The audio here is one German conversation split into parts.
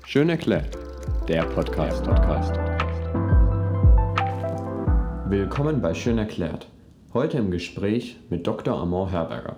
Schön erklärt, der Podcast. Willkommen bei Schön erklärt. Heute im Gespräch mit Dr. Amand Herberger.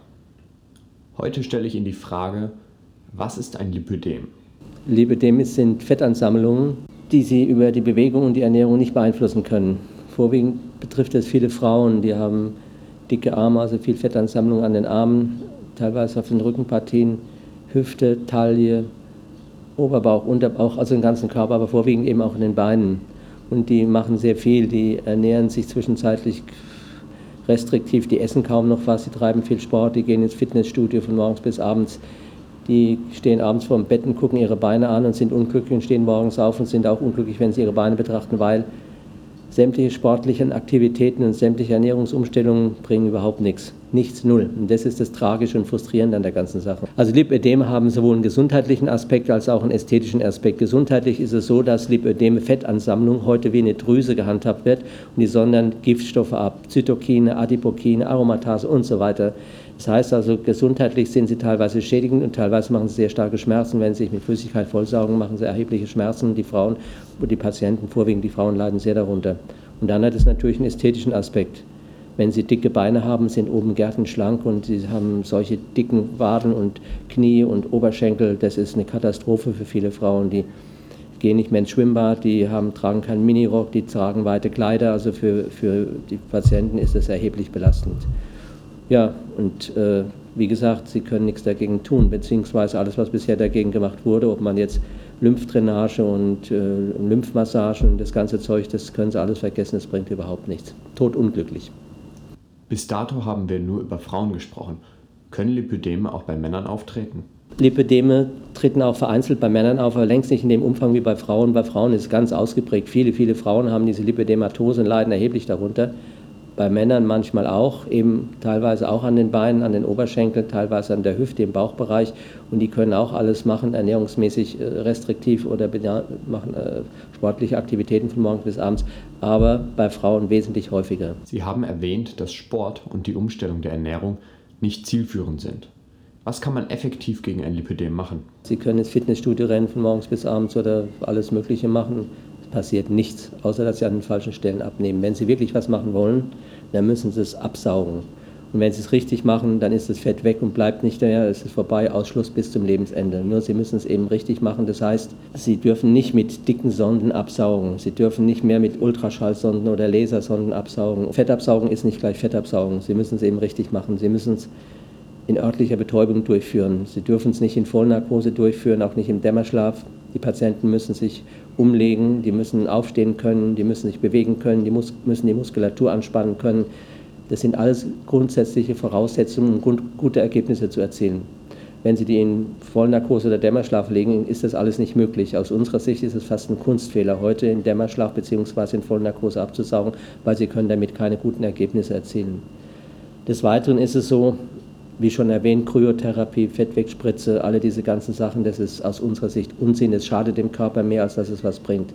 Heute stelle ich Ihnen die Frage, was ist ein Lipödem? Lipödeme sind Fettansammlungen, die Sie über die Bewegung und die Ernährung nicht beeinflussen können. Vorwiegend betrifft es viele Frauen, die haben dicke Arme, also viel Fettansammlung an den Armen, teilweise auf den Rückenpartien, Hüfte, Taille, Oberbauch, Unterbauch, also den ganzen Körper, aber vorwiegend eben auch in den Beinen. Und die machen sehr viel, die ernähren sich zwischenzeitlich restriktiv, die essen kaum noch was, die treiben viel Sport, die gehen ins Fitnessstudio von morgens bis abends. Die stehen abends vor dem Bett und gucken ihre Beine an und sind unglücklich und stehen morgens auf und sind auch unglücklich, wenn sie ihre Beine betrachten, weil sämtliche sportlichen Aktivitäten und sämtliche Ernährungsumstellungen bringen überhaupt nichts. Nichts, null. Und das ist das Tragische und Frustrierende an der ganzen Sache. Also Lipödeme haben sowohl einen gesundheitlichen Aspekt als auch einen ästhetischen Aspekt. Gesundheitlich ist es so, dass Lipödeme, Fettansammlung, heute wie eine Drüse gehandhabt wird und die sondern Giftstoffe ab, Zytokine, Adipokine, Aromatase und so weiter. Das heißt also, gesundheitlich sind sie teilweise schädigend und teilweise machen sie sehr starke Schmerzen. Wenn sie sich mit Flüssigkeit vollsaugen, machen sie erhebliche Schmerzen. Die Frauen und die Patienten, vorwiegend die Frauen, leiden sehr darunter. Und dann hat es natürlich einen ästhetischen Aspekt. Wenn sie dicke Beine haben, sind oben gärtenschlank und sie haben solche dicken Waden und Knie und Oberschenkel, das ist eine Katastrophe für viele Frauen. Die gehen nicht mehr ins Schwimmbad, die tragen keinen Minirock, die tragen weite Kleider. Also für die Patienten ist das erheblich belastend. Ja, und wie gesagt, sie können nichts dagegen tun, beziehungsweise alles, was bisher dagegen gemacht wurde, ob man jetzt Lymphdrainage und Lymphmassagen und das ganze Zeug, das können sie alles vergessen, das bringt überhaupt nichts. Totunglücklich. Bis dato haben wir nur über Frauen gesprochen. Können Lipödeme auch bei Männern auftreten? Lipödeme treten auch vereinzelt bei Männern auf, aber längst nicht in dem Umfang wie bei Frauen. Bei Frauen ist es ganz ausgeprägt. Viele Frauen haben diese Lipödematose und leiden erheblich darunter. Bei Männern manchmal auch, eben teilweise auch an den Beinen, an den Oberschenkeln, teilweise an der Hüfte, im Bauchbereich. Und die können auch alles machen, ernährungsmäßig restriktiv oder machen sportliche Aktivitäten von morgens bis abends, aber bei Frauen wesentlich häufiger. Sie haben erwähnt, dass Sport und die Umstellung der Ernährung nicht zielführend sind. Was kann man effektiv gegen ein Lipödem machen? Sie können ins Fitnessstudio rennen von morgens bis abends oder alles Mögliche machen. Passiert nichts, außer dass sie an den falschen Stellen abnehmen. Wenn sie wirklich was machen wollen, dann müssen sie es absaugen. Und wenn sie es richtig machen, dann ist das Fett weg und bleibt nicht mehr, es ist vorbei, Ausschluss bis zum Lebensende. Nur sie müssen es eben richtig machen, das heißt, sie dürfen nicht mit dicken Sonden absaugen, sie dürfen nicht mehr mit Ultraschallsonden oder Lasersonden absaugen. Fettabsaugen ist nicht gleich Fettabsaugen, sie müssen es eben richtig machen, sie müssen es in örtlicher Betäubung durchführen. Sie dürfen es nicht in Vollnarkose durchführen, auch nicht im Dämmerschlaf. Die Patienten müssen sich umlegen, die müssen aufstehen können, die müssen sich bewegen können, die müssen die Muskulatur anspannen können. Das sind alles grundsätzliche Voraussetzungen, um gute Ergebnisse zu erzielen. Wenn Sie die in Vollnarkose oder Dämmerschlaf legen, ist das alles nicht möglich. Aus unserer Sicht ist es fast ein Kunstfehler, heute in Dämmerschlaf bzw. in Vollnarkose abzusaugen, weil Sie können damit keine guten Ergebnisse erzielen. Des Weiteren ist es so, wie schon erwähnt, Kryotherapie, Fettwegspritze, alle diese ganzen Sachen, das ist aus unserer Sicht Unsinn. Es schadet dem Körper mehr, als dass es was bringt.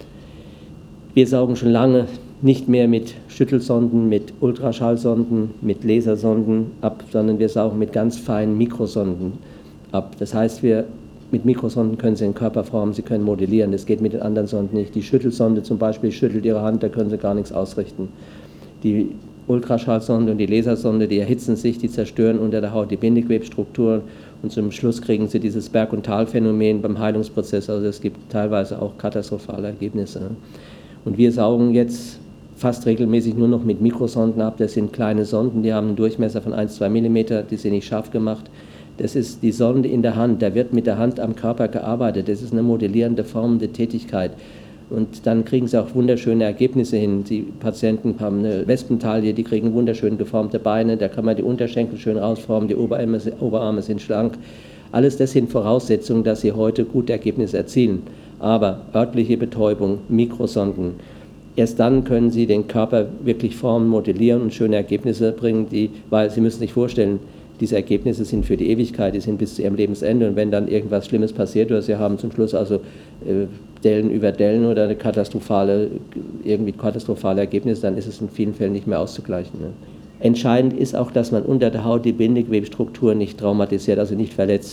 Wir saugen schon lange nicht mehr mit Schüttelsonden, mit Ultraschallsonden, mit Lasersonden ab, sondern wir saugen mit ganz feinen Mikrosonden ab. Das heißt, mit Mikrosonden können Sie den Körper formen, Sie können modellieren. Das geht mit den anderen Sonden nicht. Die Schüttelsonde zum Beispiel schüttelt Ihre Hand, da können Sie gar nichts ausrichten. Die Ultraschallsonde und die Lasersonde, die erhitzen sich, die zerstören unter der Haut die Bindegewebstrukturen und zum Schluss kriegen sie dieses Berg- und Talphänomen beim Heilungsprozess. Also es gibt teilweise auch katastrophale Ergebnisse. Und wir saugen jetzt fast regelmäßig nur noch mit Mikrosonden ab. Das sind kleine Sonden, die haben einen Durchmesser von 1-2 mm, die sind nicht scharf gemacht. Das ist die Sonde in der Hand, da wird mit der Hand am Körper gearbeitet. Das ist eine modellierende, formende Tätigkeit. Und dann kriegen sie auch wunderschöne Ergebnisse hin. Die Patienten haben eine Wespentaille, die kriegen wunderschön geformte Beine, da kann man die Unterschenkel schön rausformen, die Oberarme sind schlank. Alles das sind Voraussetzungen, dass sie heute gute Ergebnisse erzielen. Aber örtliche Betäubung, Mikrosonden, erst dann können sie den Körper wirklich formen, modellieren und schöne Ergebnisse bringen, weil Sie müssen sich vorstellen, diese Ergebnisse sind für die Ewigkeit, die sind bis zu ihrem Lebensende. Und wenn dann irgendwas Schlimmes passiert oder sie haben zum Schluss also Dellen über Dellen oder eine katastrophale Ergebnisse, dann ist es in vielen Fällen nicht mehr auszugleichen. Ne? Entscheidend ist auch, dass man unter der Haut die Bindegewebstruktur nicht traumatisiert, also nicht verletzt.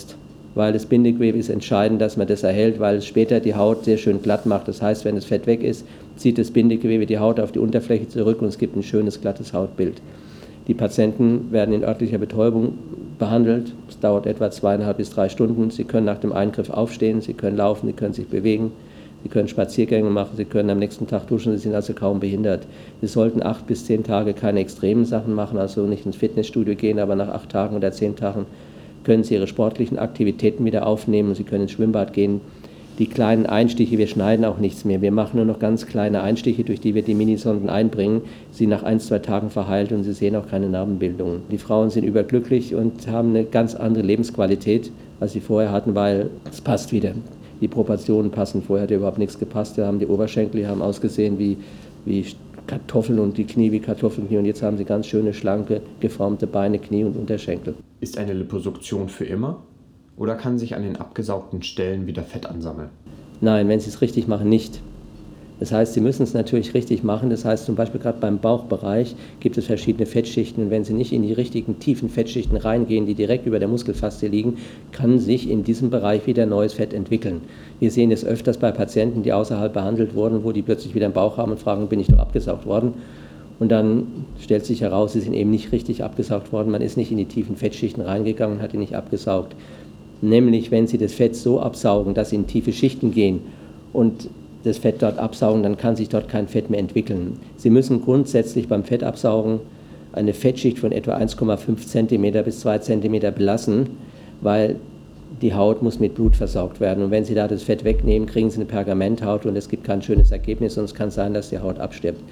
weil das Bindegewebe ist entscheidend, dass man das erhält, weil es später die Haut sehr schön glatt macht. Das heißt, wenn das Fett weg ist, zieht das Bindegewebe die Haut auf die Unterfläche zurück und es gibt ein schönes, glattes Hautbild. Die Patienten werden in örtlicher Betäubung behandelt. Es dauert etwa 2,5 bis 3 Stunden. Sie können nach dem Eingriff aufstehen, sie können laufen, sie können sich bewegen, sie können Spaziergänge machen, sie können am nächsten Tag duschen, sie sind also kaum behindert. Sie sollten 8 bis 10 Tage keine extremen Sachen machen, also nicht ins Fitnessstudio gehen, aber nach 8 Tagen oder 10 Tagen können sie ihre sportlichen Aktivitäten wieder aufnehmen, sie können ins Schwimmbad gehen. Die kleinen Einstiche, wir schneiden auch nichts mehr. Wir machen nur noch ganz kleine Einstiche, durch die wir die Minisonden einbringen. Sie nach 1, 2 Tagen verheilt und Sie sehen auch keine Narbenbildungen. Die Frauen sind überglücklich und haben eine ganz andere Lebensqualität, als sie vorher hatten, weil es passt wieder. Die Proportionen passen. Vorher hat überhaupt nichts gepasst. Da haben die Oberschenkel haben ausgesehen wie Kartoffeln und die Knie wie Kartoffelknie. Und jetzt haben sie ganz schöne, schlanke, geformte Beine, Knie und Unterschenkel. Ist eine Liposuktion für immer? Oder kann sich an den abgesaugten Stellen wieder Fett ansammeln? Nein, wenn Sie es richtig machen, nicht. Das heißt, Sie müssen es natürlich richtig machen. Das heißt, zum Beispiel gerade beim Bauchbereich gibt es verschiedene Fettschichten. Und wenn Sie nicht in die richtigen tiefen Fettschichten reingehen, die direkt über der Muskelfaszie liegen, kann sich in diesem Bereich wieder neues Fett entwickeln. Wir sehen es öfters bei Patienten, die außerhalb behandelt wurden, wo die plötzlich wieder einen Bauch haben und fragen, bin ich doch abgesaugt worden? Und dann stellt sich heraus, sie sind eben nicht richtig abgesaugt worden. Man ist nicht in die tiefen Fettschichten reingegangen und hat die nicht abgesaugt. Nämlich, wenn Sie das Fett so absaugen, dass Sie in tiefe Schichten gehen und das Fett dort absaugen, dann kann sich dort kein Fett mehr entwickeln. Sie müssen grundsätzlich beim Fettabsaugen eine Fettschicht von etwa 1,5 cm bis 2 cm belassen, weil die Haut muss mit Blut versorgt werden. Und wenn Sie da das Fett wegnehmen, kriegen Sie eine Pergamenthaut und es gibt kein schönes Ergebnis, sonst kann es sein, dass die Haut abstirbt.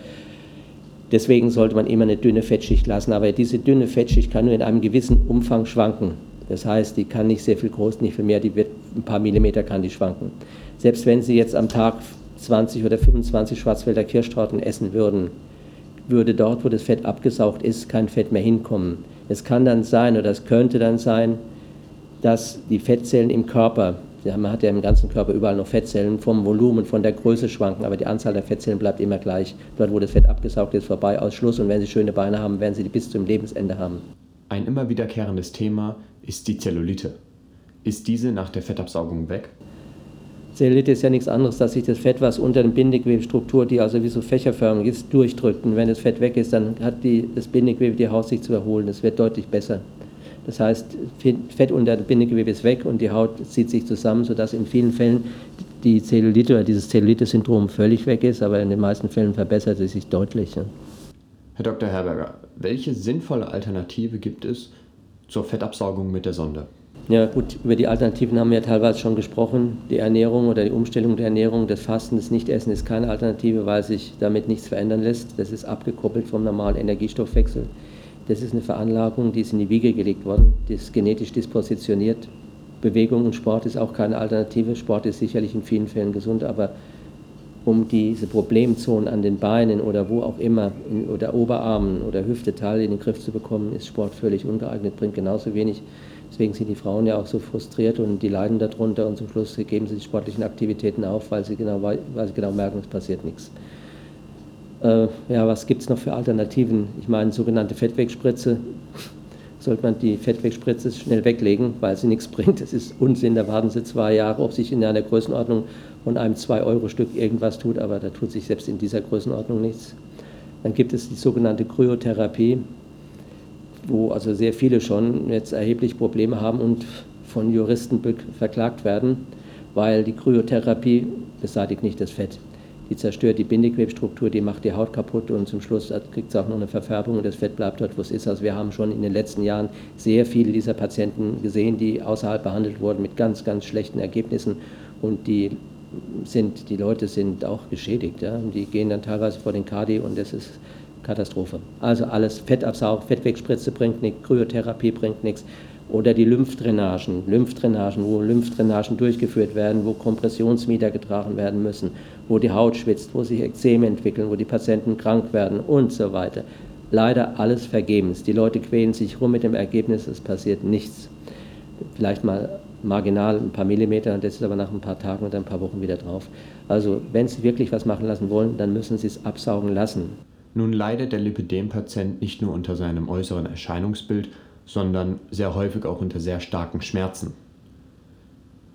Deswegen sollte man immer eine dünne Fettschicht lassen, aber diese dünne Fettschicht kann nur in einem gewissen Umfang schwanken. Das heißt, die kann nicht sehr viel groß, nicht viel mehr, die wird ein paar Millimeter kann die schwanken. Selbst wenn Sie jetzt am Tag 20 oder 25 Schwarzwälder Kirschtorten essen würden, würde dort, wo das Fett abgesaugt ist, kein Fett mehr hinkommen. Es kann dann sein, oder es könnte dann sein, dass die Fettzellen im Körper, man hat ja im ganzen Körper überall noch Fettzellen, vom Volumen, von der Größe schwanken, aber die Anzahl der Fettzellen bleibt immer gleich. Dort, wo das Fett abgesaugt ist, vorbei, aus Schluss. Und wenn Sie schöne Beine haben, werden Sie die bis zum Lebensende haben. Ein immer wiederkehrendes Thema ist die Zellulite. Ist diese nach der Fettabsaugung weg? Zellulite ist ja nichts anderes, dass sich das Fett, was unter der Bindegewebstruktur, die also wie so fächerförmig ist, durchdrückt. Und wenn das Fett weg ist, dann hat das Bindegewebe die Haut sich zu erholen. Das wird deutlich besser. Das heißt, Fett unter dem Bindegewebe ist weg und die Haut zieht sich zusammen, sodass in vielen Fällen die Zellulite oder dieses Zellulite-Syndrom völlig weg ist, aber in den meisten Fällen verbessert es sich deutlich. Herr Dr. Herberger, welche sinnvolle Alternative gibt es zur Fettabsaugung mit der Sonde? Ja gut, über die Alternativen haben wir ja teilweise schon gesprochen. Die Ernährung oder die Umstellung der Ernährung, das Fasten, das Nichtessen ist keine Alternative, weil sich damit nichts verändern lässt. Das ist abgekoppelt vom normalen Energiestoffwechsel. Das ist eine Veranlagung, die ist in die Wiege gelegt worden, die ist genetisch dispositioniert. Bewegung und Sport ist auch keine Alternative. Sport ist sicherlich in vielen Fällen gesund, aber um diese Problemzonen an den Beinen oder wo auch immer, oder Oberarmen oder Hüfteteile in den Griff zu bekommen, ist Sport völlig ungeeignet, bringt genauso wenig. Deswegen sind die Frauen ja auch so frustriert und die leiden darunter und zum Schluss geben sie die sportlichen Aktivitäten auf, weil sie genau merken, es passiert nichts. Was gibt es noch für Alternativen? Ich meine, sogenannte Fettwegspritze. Sollte man die Fettwegspritze schnell weglegen, weil sie nichts bringt. Das ist Unsinn, da warten sie 2 Jahre, ob sich in einer Größenordnung von einem 2-Euro-Stück irgendwas tut, aber da tut sich selbst in dieser Größenordnung nichts. Dann gibt es die sogenannte Kryotherapie, wo also sehr viele schon jetzt erheblich Probleme haben und von Juristen verklagt werden, weil die Kryotherapie beseitigt nicht das Fett. Die zerstört die Bindegewebstruktur, die macht die Haut kaputt und zum Schluss kriegt es auch noch eine Verfärbung und das Fett bleibt dort, wo es ist. Also wir haben schon in den letzten Jahren sehr viele dieser Patienten gesehen, die außerhalb behandelt wurden mit ganz, ganz schlechten Ergebnissen und die Leute sind auch geschädigt. Ja? Die gehen dann teilweise vor den Kadi und das ist Katastrophe. Also alles Fettabsaugen, Fettwegspritze bringt nichts, Kryotherapie bringt nichts. Oder die Lymphdrainagen, wo Lymphdrainagen durchgeführt werden, wo Kompressionsmieder getragen werden müssen, wo die Haut schwitzt, wo sich Ekzeme entwickeln, wo die Patienten krank werden und so weiter. Leider alles vergebens. Die Leute quälen sich rum mit dem Ergebnis, es passiert nichts. Vielleicht mal marginal ein paar Millimeter, und das ist aber nach ein paar Tagen oder ein paar Wochen wieder drauf. Also wenn Sie wirklich was machen lassen wollen, dann müssen Sie es absaugen lassen. Nun leidet der Lipödem-Patient nicht nur unter seinem äußeren Erscheinungsbild, sondern sehr häufig auch unter sehr starken Schmerzen.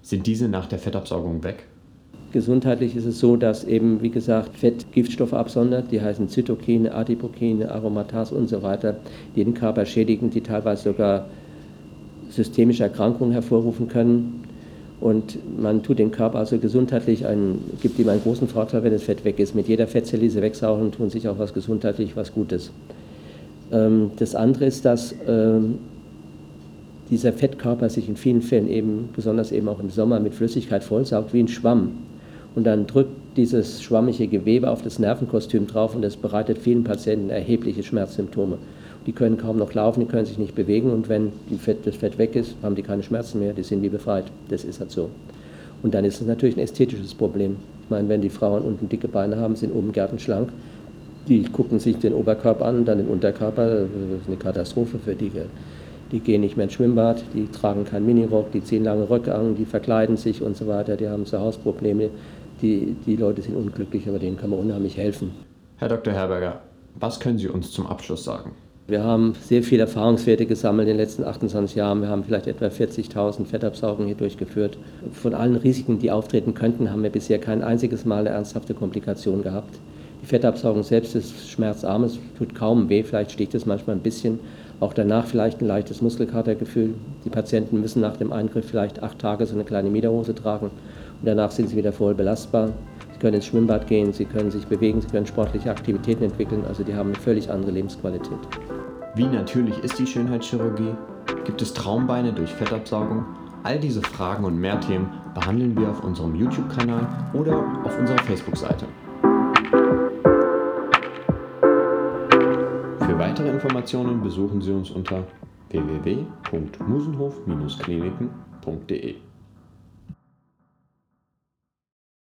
Sind diese nach der Fettabsaugung weg? Gesundheitlich ist es so, dass eben, wie gesagt, Fett Giftstoffe absondert, die heißen Zytokine, Adipokine, Aromatase und so weiter, die den Körper schädigen, die teilweise sogar systemische Erkrankungen hervorrufen können. Und man tut den Körper also gesundheitlich gibt ihm einen großen Vorteil, wenn das Fett weg ist. Mit jeder Fettzelle, die sie wegsaugen, tun sich auch was gesundheitlich, was Gutes. Das andere ist, dass dieser Fettkörper sich in vielen Fällen eben, besonders eben auch im Sommer, mit Flüssigkeit vollsaugt wie ein Schwamm. Und dann drückt dieses schwammige Gewebe auf das Nervenkostüm drauf und das bereitet vielen Patienten erhebliche Schmerzsymptome. Die können kaum noch laufen, die können sich nicht bewegen und wenn das Fett weg ist, haben die keine Schmerzen mehr, die sind wie befreit. Das ist halt so. Und dann ist es natürlich ein ästhetisches Problem. Ich meine, wenn die Frauen unten dicke Beine haben, sind oben gärtenschlank, die gucken sich den Oberkörper an, dann den Unterkörper, das ist eine Katastrophe für die. Die gehen nicht mehr ins Schwimmbad, die tragen keinen Minirock, die ziehen lange Röcke an, die verkleiden sich und so weiter, die haben zu Hause Probleme. Die Leute sind unglücklich, aber denen kann man unheimlich helfen. Herr Dr. Herberger, was können Sie uns zum Abschluss sagen? Wir haben sehr viele Erfahrungswerte gesammelt in den letzten 28 Jahren. Wir haben vielleicht etwa 40.000 Fettabsaugungen hier durchgeführt. Von allen Risiken, die auftreten könnten, haben wir bisher kein einziges Mal eine ernsthafte Komplikation gehabt. Die Fettabsaugung selbst ist schmerzarm, es tut kaum weh, vielleicht sticht es manchmal ein bisschen. Auch danach vielleicht ein leichtes Muskelkatergefühl. Die Patienten müssen nach dem Eingriff vielleicht 8 Tage so eine kleine Miederhose tragen und danach sind sie wieder voll belastbar. Sie können ins Schwimmbad gehen, sie können sich bewegen, sie können sportliche Aktivitäten entwickeln, also die haben eine völlig andere Lebensqualität. Wie natürlich ist die Schönheitschirurgie? Gibt es Traumbeine durch Fettabsaugung? All diese Fragen und mehr Themen behandeln wir auf unserem YouTube-Kanal oder auf unserer Facebook-Seite. Für weitere Informationen besuchen Sie uns unter www.musenhof-kliniken.de.